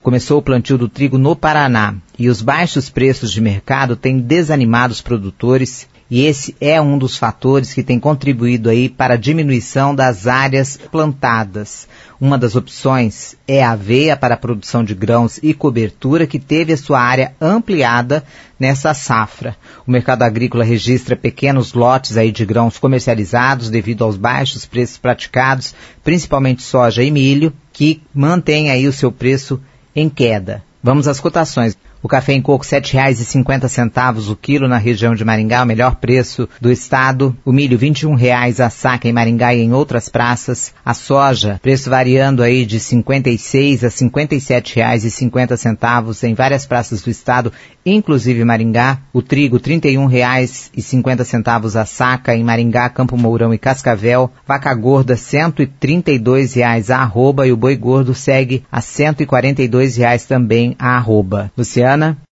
começou o plantio do trigo no Paraná e os baixos preços de mercado têm desanimado os produtores e esse é um dos fatores que tem contribuído aí para a diminuição das áreas plantadas. Uma das opções é a aveia para a produção de grãos e cobertura, que teve a sua área ampliada nessa safra. O mercado agrícola registra pequenos lotes aí de grãos comercializados devido aos baixos preços praticados, principalmente soja e milho, que mantém aí o seu preço em queda. Vamos às cotações. O café em coco R$ 7,50 o quilo na região de Maringá, o melhor preço do estado. O milho R$ 21,00 a saca em Maringá e em outras praças. A soja, preço variando aí de R$ 56 a R$ 57,50 em várias praças do estado, inclusive Maringá. O trigo R$ 31,50 a saca em Maringá, Campo Mourão e Cascavel. Vaca gorda R$ 132,00 a arroba e o boi gordo segue a R$ 142,00 também a arroba. Luciana?